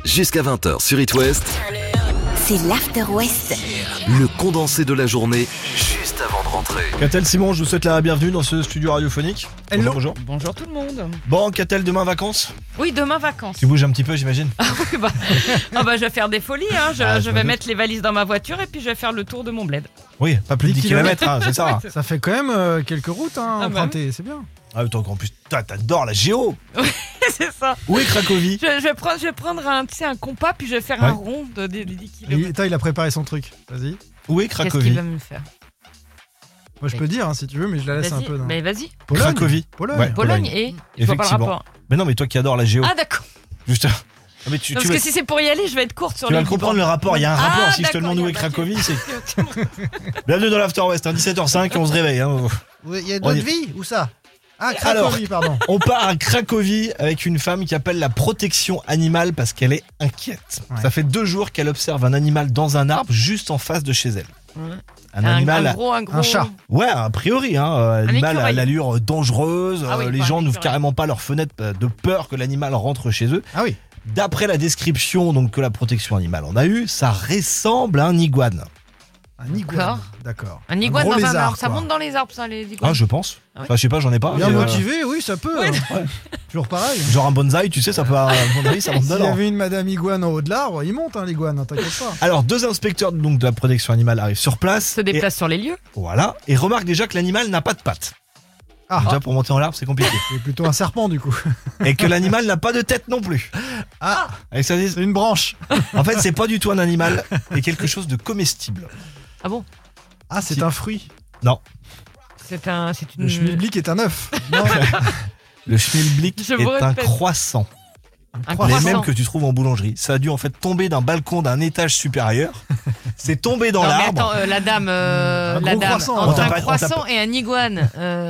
jusqu'à 20h sur It West. C'est l'After West. Le condensé de la journée, juste avant de rentrer. Catel, Simon, je vous souhaite la bienvenue dans ce studio radiophonique. Hello. Bonjour. Bonjour tout le monde. Bon, Catel, demain vacances? Oui, demain vacances. Tu bouges un petit peu, j'imagine. Oui, je vais faire des folies. Je vais mettre les valises dans ma voiture et puis je vais faire le tour de mon bled. Oui, pas plus de 10 km, c'est ça. Ça fait quand même quelques routes empruntées, c'est bien. Ah, attends, en plus, toi, t'adores la géo. C'est ça. Où est Cracovie? Je vais prendre un compas puis je vais faire un rond de 10 km. Il a préparé son truc, vas-y. Où est Qu'est-ce qu'il Cracovie? va me faire? Moi je peux dire si tu veux, mais je la laisse un peu. Mais vas-y. Cracovie. Pologne. Ouais. Pologne et je vois pas le Effectivement. rapport. Mais non, mais toi qui adores la géo. Ah d'accord. Juste. Ah, mais tu Parce vas, que si c'est pour y aller, je vais être courte sur tu les vas le comprendre le rapport. Il y a un rapport. Si je te d'accord, demande où est il y a un Cracovie, c'est. Bienvenue dans l'After West, 17h05 et on se réveille. Il y a On d'autres y- vies ou ça? Ah, Cracovie, pardon. On part à Cracovie avec une femme qui appelle la protection animale parce qu'elle est inquiète. Ouais. Ça fait 2 jours qu'elle observe un animal dans un arbre juste en face de chez elle. Ouais. Un animal, un gros. un chat. ouais, a priori, animal à écureuil. l'allure dangereuse. Ah oui, Les pas gens un n'ouvrent écureuil. carrément pas leurs fenêtres de peur que l'animal rentre chez eux. Ah oui. D'après la description donc que la protection animale en a eue, ça ressemble à un iguane. Un iguane. D'accord. D'accord. Un iguane gros dans un lézard, arbre. Ça quoi. monte dans les arbres, ça, les iguanes. Ah, je pense. Ah ouais. Enfin, je sais pas, j'en ai pas. Bien mais, motivé, oui, ça peut. Ouais. Toujours pareil. genre un bonsaï, tu sais, ça peut. À mon avis, ça monte S'il y dedans. avait une madame iguane en haut de l'arbre, il monte l'iguane, t'inquiète pas. Alors, 2 inspecteurs donc, de la protection animale arrivent sur place. Se déplace sur les lieux. Voilà, et remarque déjà que l'animal n'a pas de pattes. Ah. Déjà pour monter en l'arbre c'est compliqué. C'est plutôt un serpent du coup. Et que l'animal n'a pas de tête non plus. Ah, Avec ça, c'est une branche. en fait c'est pas du tout un animal, c'est quelque chose de comestible. Ah bon? Ah, c'est Si. un fruit. Non, C'est une. Le schmilblick est un œuf. Non, le schmilblick Je vous est un répète. croissant. Un Les croissant. mêmes que tu trouves en boulangerie. Ça a dû en fait tomber d'un balcon d'un étage supérieur. C'est tombé dans Non, mais l'arbre. attends, la dame, Un la gros dame, croissant, entre alors. un croissant et un iguane,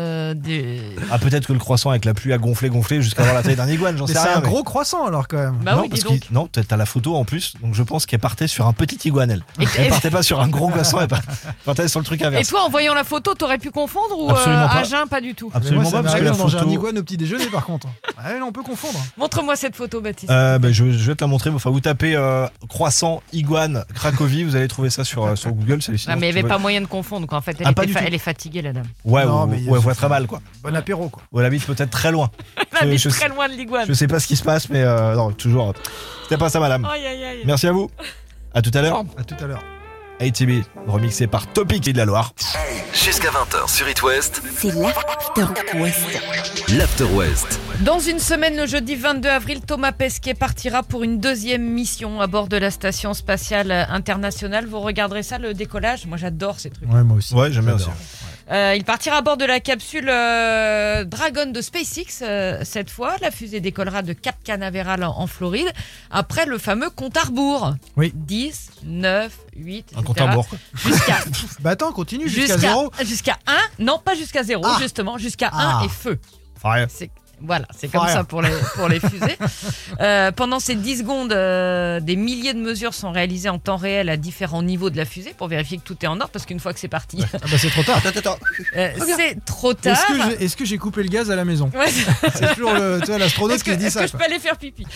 Ah peut-être que le croissant avec la pluie a gonflé jusqu'à avoir la taille d'un iguane, j'en mais sais c'est rien. un mais- gros croissant alors quand même. Bah non, oui, dis parce donc. que non, t'as la photo en plus, donc je pense qu'elle partait sur un petit iguane elle. Elle partait pas sur un gros croissant, elle partait sur le truc Et inverse. toi, en voyant la photo, t'aurais pu confondre ou Absolument pas. à jeun, pas du tout? Absolument Mais moi, pas, ça parce que m'arrive la de manger un photo. iguane au petit déjeuner par contre. Ouais, là, on peut confondre. Montre-moi cette photo, Baptiste. Je vais te la montrer. Enfin, vous tapez croissant iguane Cracovie, vous allez trouver ça sur Google. C'est Ah, mais il n'y avait pas moyen de confondre, quoi. En fait, Ah, pas du tout. elle est fatiguée, la dame. Ouais, Non, ou mais elle voit très mal quoi. Bon apéro quoi. Ou elle habite peut-être très loin. Elle est je très loin de l'iguane. Je sais pas ce qui se passe, mais non, toujours. C'était pas ça, madame. Aïe, aïe, aïe. Merci à vous. À tout à l'heure. À tout à l'heure. ATB, remixé par Topic et de la Loire. Jusqu'à 20h sur It West, C'est l'After West. l'After West. Dans une semaine, le jeudi 22 avril, Thomas Pesquet partira pour une 2e mission à bord de la Station Spatiale Internationale. Vous regarderez ça, le décollage? Moi, j'adore ces trucs. Ouais, moi aussi. Ouais, j'aime bien J'adore. Il partira à bord de la capsule Dragon de SpaceX cette fois. La fusée décollera de Cap Canaveral en Floride après le fameux compte à rebours. Oui. 10, 9, 8, Un compte à rebours. Jusqu'à Bah attends, continue jusqu'à 0. jusqu'à 1. Non, pas jusqu'à 0, Ah. justement. Jusqu'à Ah. 1 et feu. Fire. Voilà, c'est comme Fire. ça pour les fusées. Pendant ces 10 secondes, des milliers de mesures sont réalisées en temps réel à différents niveaux de la fusée pour vérifier que tout est en ordre, parce qu'une fois que c'est parti, Ah bah c'est trop tard. Attends. c'est trop tard. Est-ce que j'ai coupé le gaz à la maison? Ouais, C'est toujours l'astronaute qui se dit est-ce ça. que je quoi. peux aller faire pipi?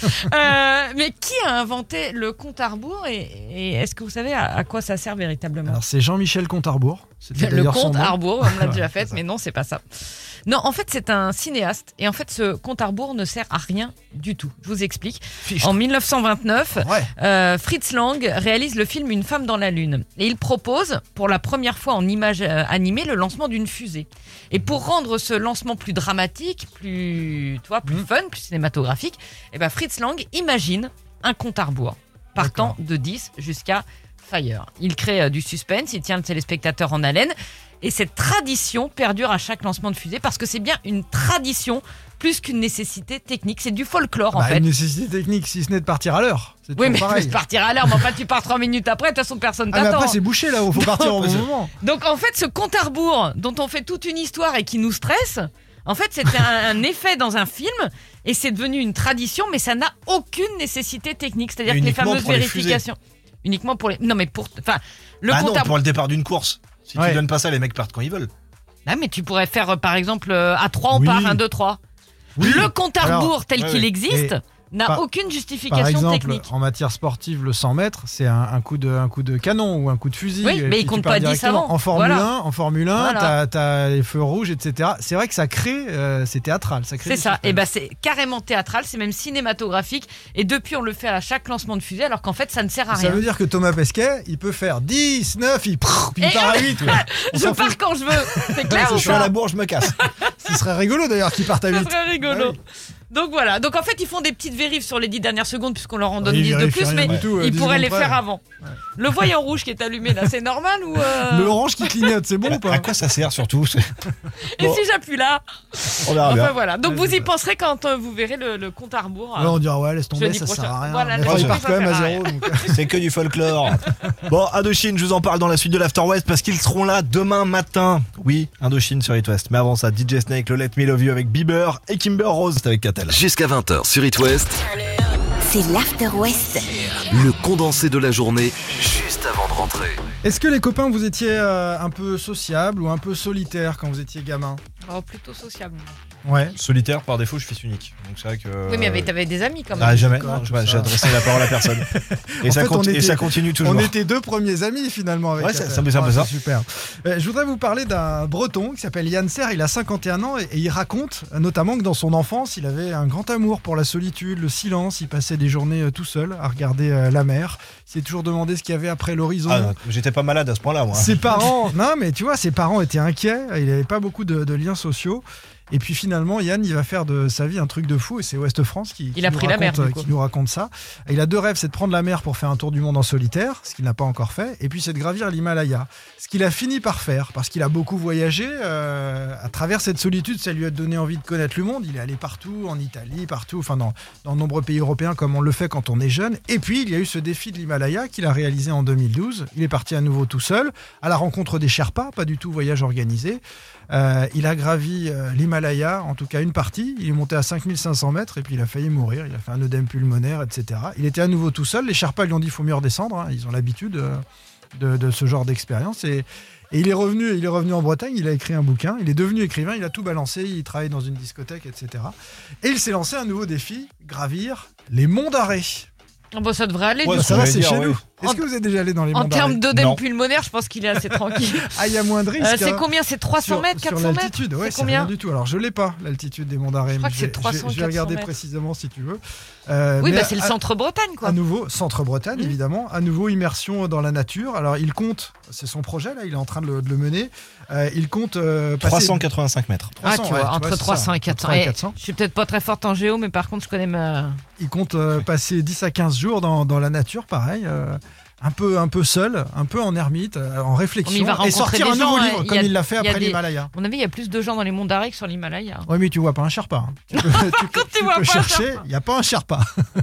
Mais qui a inventé le compte à rebours et est-ce que vous savez à quoi ça sert véritablement? Alors c'est Jean-Michel Contarbourg. C'était Le d'ailleurs son compte nom. à rebours, on l'a déjà Ouais, fait, c'est ça. mais non, c'est pas ça. Non, en fait, c'est un cinéaste et en fait, ce compte à rebours ne sert à rien du tout. Je vous explique. Fichtre. En 1929, Ouais. Fritz Lang réalise le film Une femme dans la lune et il propose pour la première fois en images animées le lancement d'une fusée. Et pour rendre ce lancement plus dramatique, plus fun, plus cinématographique, eh ben Fritz Lang imagine un compte à rebours partant de 10 jusqu'à Fire. Il crée du suspense, il tient le téléspectateur en haleine et cette tradition perdure à chaque lancement de fusée parce que c'est bien une tradition plus qu'une nécessité technique. C'est du folklore en Bah, fait. une nécessité technique, si ce n'est de partir à l'heure. C'est Oui, toujours mais pareil. tu partir à l'heure, mais enfin tu pars 3 minutes après, de toute façon personne Ah, mais t'attend. après c'est bouché là-haut, faut partir au bon moment. Donc en fait, ce compte à rebours dont on fait toute une histoire et qui nous stresse, en fait c'était un effet dans un film et c'est devenu une tradition, mais ça n'a aucune nécessité technique. C'est-à-dire que les Uniquement fameuses pour les vérifications. Uniquement pour les. Non, mais pour. Enfin, le Ah compte non, à pour le départ d'une course. Si Ouais. tu donnes pas ça, les mecs partent quand ils veulent. Ah, mais tu pourrais faire par exemple à 3 on Oui. part 1, 2, 3. Oui. Le compte à Alors, rebours tel ouais, qu'il ouais. existe n'a aucune Par justification exemple, technique. en matière sportive, le 100 mètres, c'est un coup de canon ou un coup de fusil. Oui, mais Puis il compte tu pars pas 10 directement. avant. En Formule Voilà. 1, Voilà. t'as les feux rouges, etc. C'est vrai que ça crée, c'est théâtral. Ça crée C'est du ça, suspense. et c'est carrément théâtral, c'est même cinématographique. Et depuis, on le fait à chaque lancement de fusée, alors qu'en fait, ça ne sert à Ça rien. veut dire que Thomas Pesquet, il peut faire 10, 9, puis il Et part à 8. Je pars quand je veux. C'est clair Je ou suis à pas? la bourre, je me casse. Ce serait rigolo d'ailleurs qu'il parte à 8. Ça serait rigolo. Ah oui. Donc voilà, donc en fait ils font des petites vérifs sur les 10 dernières secondes puisqu'on leur en donne Ils 10 de vérifient plus, rien mais du tout, ils 10 pourraient les secondes faire près. avant. Le voyant rouge qui est allumé là, c'est normal ou Le orange qui clignote, c'est bon ou À pas? quoi ça sert surtout? Et Bon. si j'appuie là? On verra Enfin bien. voilà, donc Ouais, vous c'est y ça. penserez quand vous verrez le compte à rebours. Ouais, on dira ouais, laisse tomber, Jeudi ça sert prochain. à rien. Voilà, Mais laisse enfin, ils tomber, partent quand ça même à sert à 0. rien. Donc, C'est que du folklore. Bon, Indochine, je vous en parle dans la suite de l'After West parce qu'ils seront là demain matin. Oui, Indochine sur It West. Mais avant ça, DJ Snake, le Let Me Love You avec Bieber et Kimber Rose, c'est avec Catel. Jusqu'à 20h sur It West, C'est l'After West. le condensé de la journée juste avant de rentrer. Est-ce que les copains, vous étiez un peu sociables ou un peu solitaires quand vous étiez gamin? Oh, plutôt sociable. Ouais. Solitaire, par défaut, je suis fils unique. Donc c'est vrai que. Oui, mais t'avais des amis quand même. Ah, jamais. D'accord, Non, tout ça. j'ai adressé la parole à personne. Et, En ça, fait, on et était- ça continue toujours. On était deux premiers amis finalement avec Ouais, Catel. c'est un peu ça. C'est super. Je voudrais vous parler d'un breton qui s'appelle Yann Serre, il a 51 ans et il raconte notamment que dans son enfance il avait un grand amour pour la solitude, le silence, il passait des journées tout seul à regarder la mer, il s'est toujours demandé ce qu'il y avait après l'horizon. Ah, non, j'étais pas malade à ce point-là, moi. Ses parents, non mais tu vois, ses parents étaient inquiets, il n'avait pas beaucoup de liens sociaux. Et puis finalement, Yann, il va faire de sa vie un truc de fou. Et c'est Ouest France qui Il a nous pris la mer, raconte, du coup. qui nous raconte ça. Et il a deux rêves, c'est de prendre la mer pour faire un tour du monde en solitaire, ce qu'il n'a pas encore fait. Et puis c'est de gravir l'Himalaya, ce qu'il a fini par faire parce qu'il a beaucoup voyagé. À travers cette solitude, ça lui a donné envie de connaître le monde. Il est allé partout, en Italie, partout, enfin dans de nombreux pays européens comme on le fait quand on est jeune. Et puis il y a eu ce défi de l'Himalaya qu'il a réalisé en 2012. Il est parti à nouveau tout seul, à la rencontre des Sherpas, pas du tout voyage organisé. Il a gravi l'Himalaya, en tout cas une partie. Il est monté à 5500 mètres et puis il a failli mourir. Il a fait un œdème pulmonaire, etc. Il était à nouveau tout seul. Les Sherpas lui ont dit il faut mieux redescendre. Hein. Ils ont l'habitude de ce genre d'expérience. Et il est revenu en Bretagne. Il a écrit un bouquin. Il est devenu écrivain. Il a tout balancé. Il travaille dans une discothèque, etc. Et il s'est lancé un nouveau défi gravir les monts d'Arrée. Oh, bon, ça devrait aller Ouais, du Ça coup. va, j'allais c'est dire, chez oui. nous. Est-ce que vous êtes déjà allé dans les monts En d'Arrée? termes d'œdème Non. pulmonaire, je pense qu'il est assez tranquille. Ah, il y a moins de risques. C'est hein. combien? C'est 300 mètres, 400 sur mètres? l'altitude, ouais, C'est c'est combien? rien du tout. Alors je l'ai pas l'altitude des monts d'Arrée. Je crois mais que c'est 300, je vais regarder 400 mètres. précisément si tu veux. Oui, Mais bah c'est le centre-Bretagne, quoi. À nouveau, centre-Bretagne, Mmh. évidemment. À nouveau, immersion dans la nature. Alors il compte, c'est son projet là, il est en train de le mener. Il compte passer 385 mètres. Ah, 300, tu vois, ouais, entre c'est 300 ça, et 400. entre 300 et Eh, 400. je suis peut-être pas très forte en géo, mais par contre, je connais ma. Il compte passer 10 à 15 jours dans la nature, pareil. Un peu seul, un peu en ermite, en réflexion, Mais il va et rencontrer sortir des un nouveau gens, livre, il y comme a- il l'a fait il y a après des- l'Himalaya. À mon avis, il y a plus de gens dans les monts d'Arrée que sur l'Himalaya. Oui, mais tu vois pas un Sherpa. Hein. Tu peux, tu vois peux pas un chercher, Sherpa. il n'y a pas un Sherpa.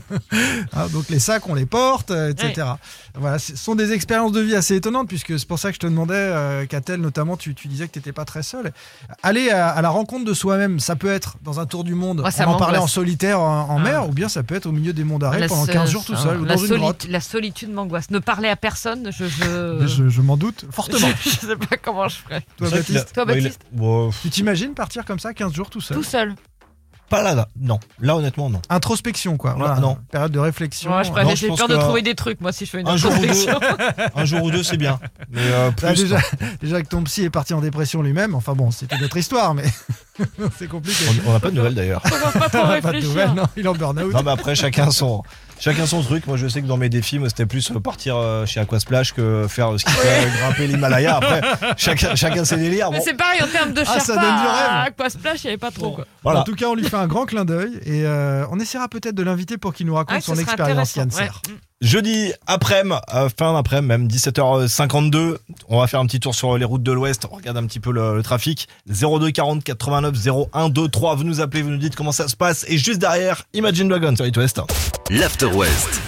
Ah, donc les sacs, on les porte, etc. Voilà, ce sont des expériences de vie assez étonnantes, puisque c'est pour ça que je te demandais, Catel, notamment, tu disais que tu n'étais pas très seul. Aller à la rencontre de soi-même, ça peut être dans un tour du monde, Moi, ça on en parlait en m'angoisse. solitaire en Ah. mer, ou bien ça peut être au milieu des monts d'Arrée La pendant se- 15 jours tout seul, ou dans une grotte. La solitude m'angoisse. Ne parler à personne, Je m'en doute fortement. je sais pas comment je ferais. Toi, C'est vrai qu'il a- Baptiste, Toi, ouais, il a- Baptiste bon, tu t'imagines partir comme ça 15 jours tout seul? Tout seul. pas là, non. Là, honnêtement, non. Introspection, quoi. Non, Voilà, non. Période de réflexion. Ouais, Non, je j'ai pense peur de que- trouver des trucs, moi, si je fais une Un jour ou deux. introspection. Un jour ou deux, c'est bien. Mais Bah, plus. déjà que ton psy est parti en dépression lui-même, enfin bon, c'est une autre histoire, mais c'est compliqué. On n'a pas de nouvelles d'ailleurs. On va pas trop Pas de réfléchir. nouvelles, non, il est en burn-out. Non, mais après, chacun son truc. Moi, je sais que dans mes défis, moi, c'était plus partir chez Aquasplash que faire ski, grimper l'Himalaya. Après, chacun ses délires. Mais Bon, c'est pareil en termes de Ah, ça Sherpa. donne du rêve. À quoi se plage, il n'y avait pas trop. Quoi. voilà. En tout cas, on lui fait un grand clin d'œil et on essaiera peut-être de l'inviter pour qu'il nous raconte Ah, son ce serait expérience, Yann intéressant, Serre. ouais. Jeudi après-midi, fin d'après-midi, même 17h52, on va faire un petit tour sur les routes de l'Ouest. On regarde un petit peu le trafic. 02 40 89 01 23. Vous nous appelez, vous nous dites comment ça se passe. Et juste derrière, Imagine Dragons sur It West. L'After West.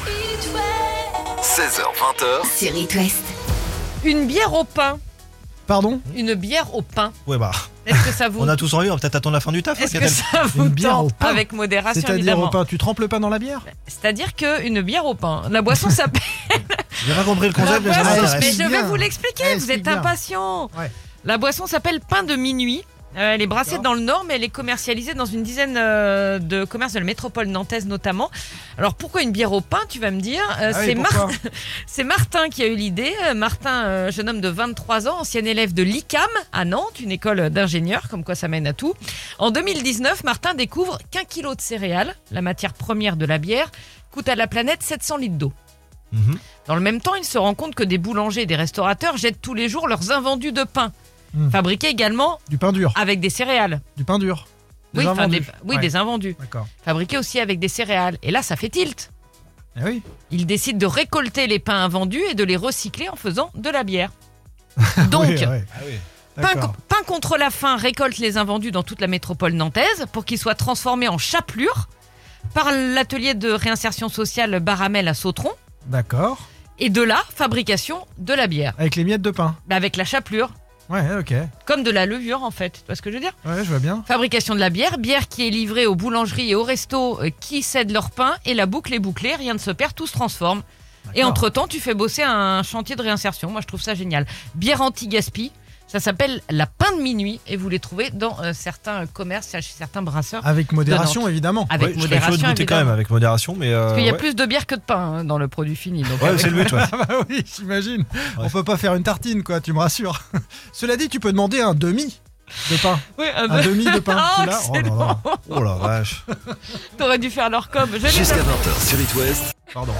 16h20h. Sur It West. Une bière au pain. Pardon? Une bière au pain. Ouais, bah, Est-ce que ça vous. on a tous envie, on va peut-être attendre la fin du taf. Est-ce hein, que Catel. ça vous Une bière au tente pain. avec modération, C'est-à-dire évidemment. au pain, tu trempes le pain dans la bière? C'est-à-dire qu'une bière au pain. La boisson s'appelle. J'ai pas compris le La concept, mais ça boisson- m'intéresse. mais m'intéresse. je vais bien. vous l'expliquer. Vous Explique êtes bien. impatient. Ouais. La boisson s'appelle pain de minuit. Elle est brassée dans le Nord, mais elle est commercialisée dans une dizaine de commerces de la métropole nantaise notamment. Alors pourquoi une bière au pain, tu vas me dire C'est Martin qui a eu l'idée. Martin, jeune homme de 23 ans, ancien élève de l'ICAM à Nantes, une école d'ingénieurs, comme quoi ça mène à tout. En 2019, Martin découvre qu'1 kilo de céréales, la matière première de la bière, coûte à la planète 700 litres d'eau. Dans le même temps, il se rend compte que des boulangers et des restaurateurs jettent tous les jours leurs invendus de pain. Fabriqué également Du pain dur. avec des céréales. Du pain dur. Des invendus. Ouais. Des invendus. D'accord. Fabriqué aussi avec des céréales. Et là, ça fait tilt. Eh oui. Il décide de récolter les pains invendus et de les recycler en faisant de la bière. Donc, Oui, ouais. D'accord. Pain contre la faim récolte les invendus dans toute la métropole nantaise pour qu'ils soient transformés en chapelure par l'atelier de réinsertion sociale Baramel à Sautron. D'accord. Et de là, fabrication de la bière. Avec les miettes de pain. Avec la chapelure. Ouais, ok. Comme de la levure en fait. Tu vois ce que je veux dire ? Ouais, je vois bien. Fabrication de la bière qui est livrée aux boulangeries et aux restos qui cèdent leur pain et la boucle est bouclée, rien ne se perd, tout se transforme. Et entre-temps, tu fais bosser un chantier de réinsertion. Moi, je trouve ça génial. Bière anti-gaspi. Ça s'appelle la pain de minuit et vous les trouvez dans certains commerces, chez certains brasseurs. Avec modération, évidemment. Avec Je serais curieux de goûter quand même avec modération, mais Parce qu'il y a plus de bière que de pain dans le produit fini. Donc c'est le but, ouais. Ah bah oui, j'imagine. On peut pas faire une tartine, quoi, tu me rassures. Cela dit, tu peux demander un demi de pain. Oui, Un demi de pain. Oh, Tu l'as ? excellent. Oh la vache. T'aurais dû faire leur com. Jusqu'à 20h sur It West. Pardon.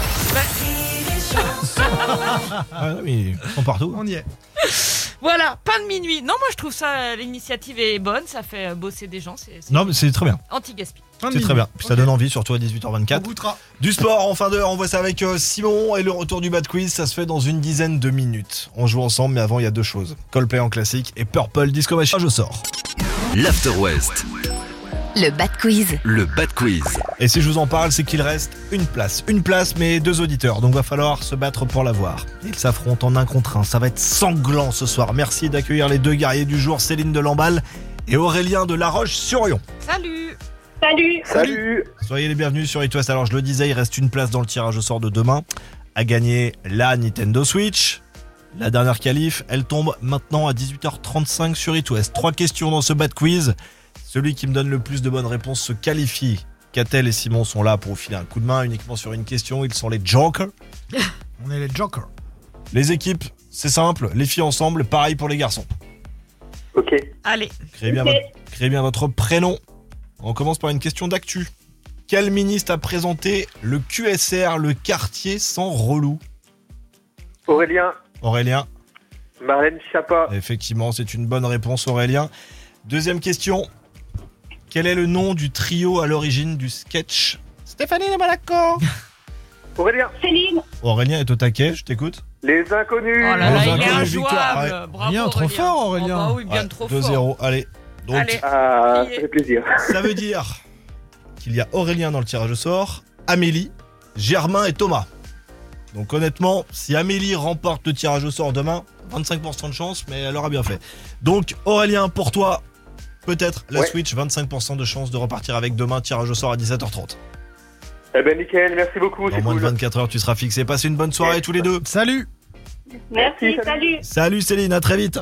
Ah, non, mais ils sont partout. On y est. Voilà, pain de minuit. Non, moi je trouve ça, l'initiative est bonne, ça fait bosser des gens. C'est Non, mais c'est très bien. anti-gaspi. C'est très bien. Puis ça donne envie, surtout à 18h24. On goûtera. Du sport en fin d'heure, on voit ça avec Simon et le retour du Bad Quiz, ça se fait dans une dizaine de minutes. On joue ensemble, mais avant il y a deux choses. Coldplay en classique et Purple Disco Machine. Je sors. L'After West. Le Bad Quiz. Le Bad Quiz. Et si je vous en parle, c'est qu'il reste une place, mais deux auditeurs. Donc va falloir se battre pour l'avoir. Ils s'affrontent en 1 contre 1. Ça va être sanglant ce soir. Merci d'accueillir les deux guerriers du jour, Céline de Lamballe et Aurélien de La Roche-sur-Yon. Salut. Salut. Soyez les bienvenus sur It West. Alors je le disais, il reste une place dans le tirage au sort de demain à gagner la Nintendo Switch. La dernière qualif, elle tombe maintenant à 18h35 sur It West. 3 questions dans ce Bad Quiz. Celui qui me donne le plus de bonnes réponses se qualifie. Catel et Simon sont là pour vous filer un coup de main uniquement sur une question. Ils sont les jokers. On est les jokers. Les équipes, c'est simple. Les filles ensemble, pareil pour les garçons. Ok. Allez. Créez bien votre prénom. On commence par une question d'actu. Quel ministre a présenté le QSR, le quartier sans relou ? Aurélien. Marlène Schiappa. Effectivement, c'est une bonne réponse, Aurélien. Deuxième question. Quel est le nom du trio à l'origine du sketch Stéphanie de Malaco ? Aurélien est au taquet, je t'écoute. Les Inconnus. Oh là là, Aux il est Inconnus, injouable. victoire, Bravo, Bien, trop fort, Aurélien. Oh bah oui, bien trop 2-0, fort. allez. Donc, Allez. Ah, ça fait plaisir. ça veut dire qu'il y a Aurélien dans le tirage au sort, Amélie, Germain et Thomas. Donc honnêtement, si Amélie remporte le tirage au sort demain, 25% de chance, mais elle aura bien fait. Donc Aurélien, pour toi, peut-être la Switch, 25% de chance de repartir avec demain, tirage au sort à 17h30. Eh ben nickel, merci beaucoup. Dans C'est moins de cool. 24 heures, tu seras fixé. Passez une bonne soirée tous les deux. Salut. Merci, salut. Salut Céline, à très vite.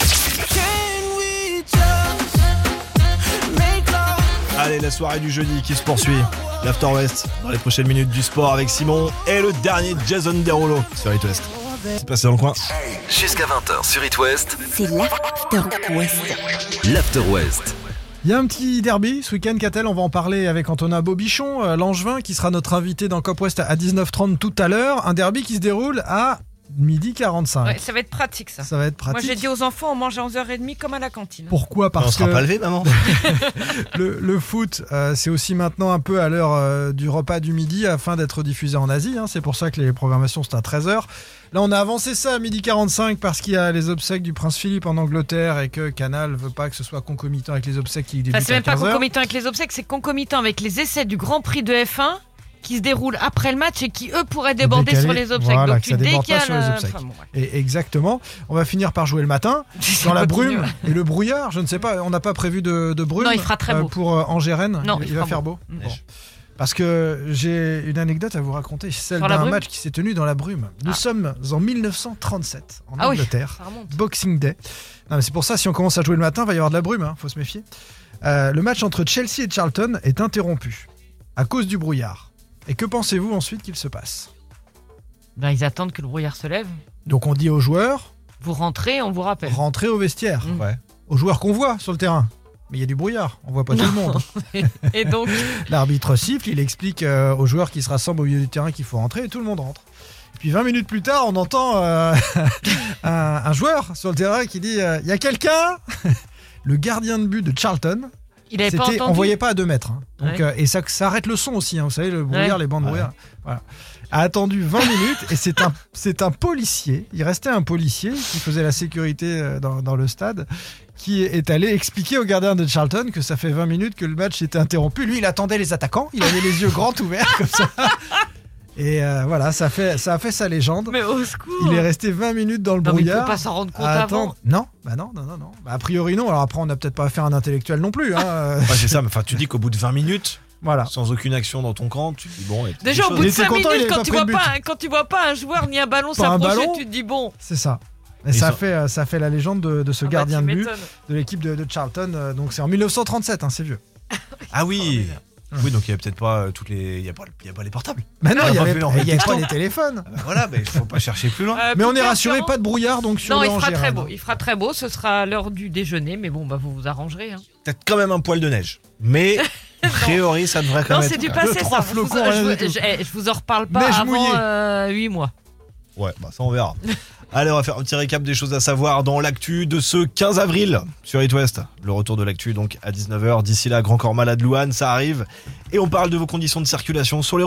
Allez, la soirée du jeudi qui se poursuit. L'After West, dans les prochaines minutes du sport avec Simon et le dernier Jason Derulo sur It West. C'est passé dans le coin. Jusqu'à 20h sur It West. C'est l'After West. L'After West. Il y a un petit derby ce week-end, Catel, on va en parler avec Antonin Bobichon, l'Angevin, qui sera notre invité dans Cop West à 19h30 tout à l'heure. Un derby qui se déroule à 12h45. Ouais, ça va être pratique ça. Ça va être pratique. Moi j'ai dit aux enfants, on mange à 11h30 comme à la cantine. Pourquoi ? On Parce sera que pas levé, maman. le foot, c'est aussi maintenant un peu à l'heure du repas du midi afin d'être diffusé en Asie. C'est pour ça que les programmations sont à 13h. Là, on a avancé ça à 12h45 parce qu'il y a les obsèques du prince Philippe en Angleterre et que Canal veut pas que ce soit concomitant avec les obsèques qui débutent Enfin, c'est à même pas 15h. concomitant avec les obsèques, c'est concomitant avec les essais du Grand Prix de F1 qui se déroulent après le match et qui eux pourraient déborder Décaler, sur les obsèques. voilà, Donc que ça tu déborde pas décales. sur les obsèques. Enfin, bon, ouais. Et exactement. On va finir par jouer le matin dans la Continue, brume ouais. et le brouillard. Je ne sais pas, on n'a pas prévu de brume Non, il fera très beau. pour Angers-Rennes. Non, il il va fera faire beau. beau. Bon. Parce que j'ai une anecdote à vous raconter, celle Sur la d'un brume match qui s'est tenu dans la brume. Nous sommes en 1937, en Ah oui, Angleterre, ça remonte. Boxing Day. Non, mais c'est pour ça, si on commence à jouer le matin, il va y avoir de la brume, faut se méfier. Le match entre Chelsea et Charlton est interrompu à cause du brouillard. Et que pensez-vous ensuite qu'il se passe ? Ben, ils attendent que le brouillard se lève. Donc on dit aux joueurs, Vous rentrez, on vous rappelle. rentrez au vestiaire. Mmh. Ouais. Aux joueurs qu'on voit sur le terrain. Mais il y a du brouillard, on voit pas tout le monde. Et donc, L'arbitre siffle, il explique aux joueurs qui se rassemblent au milieu du terrain qu'il faut rentrer et tout le monde rentre. Et puis 20 minutes plus tard, on entend un joueur sur le terrain qui dit « Il y a quelqu'un ?» Le gardien de but de Charlton, il avait pas entendu. on voyait pas à 2 mètres. Hein. Donc, Ouais. et ça arrête le son aussi, hein. Vous savez, le brouillard, Ouais. les bancs de brouillard. Voilà. A attendu 20 minutes et c'est un policier, il restait un policier qui faisait la sécurité dans le stade, qui est allé expliquer au gardien de Charlton que ça fait 20 minutes que le match était interrompu. Lui, il attendait les attaquants, il avait les yeux grands ouverts comme ça. Et voilà, ça a fait sa légende. Mais au secours. Il est resté 20 minutes dans le Non, mais il brouillard. faut pas s'en rendre compte à avant. attendre. Non. Bah, a priori non. Alors après, on n'a peut-être pas affaire à un intellectuel non plus. Hein. Ouais, c'est ça, mais enfin, tu dis qu'au bout de 20 minutes, Voilà. sans aucune action dans ton camp, tu te dis bon. il y a peut-être Déjà, des au choses. bout de Il était 5 content, il minutes, avait pas pris le but. quand tu vois pas un joueur ni un ballon Pas un s'approcher, ballon. tu te dis bon. C'est ça. Et Et ça ça- fait la légende de ce Ah bah, gardien tu de but m'étonnes. de l'équipe de Charlton. Donc c'est en 1937, hein, c'est vieux. Ah oui. Formidable. Oui, donc il y a peut-être pas toutes les. Il y a pas les portables. Mais non, on il n'y l'a pas avait vu en pas texto. les téléphones. Voilà, mais il faut pas chercher plus loin. Mais on est Peter rassuré, Ferrand. pas de brouillard donc sur Non, le il fera Angers, très Rennes. beau. Il fera très beau. Ce sera l'heure du déjeuner. Mais bon, bah, vous vous arrangerez. Hein. Peut-être quand même un poil de neige. Mais a priori, ça devrait quand Non, même c'est être. du passé, trois ça. flocons, rien du tout. Je vous en reparle pas Neige avant mouillée. 8 mois. Ouais, bah ça on verra. Allez, on va faire un petit récap des choses à savoir dans l'actu de ce 15 avril sur It West. Le retour de l'actu donc à 19h. D'ici là, Grand Corps Malade Louane, ça arrive. Et on parle de vos conditions de circulation sur les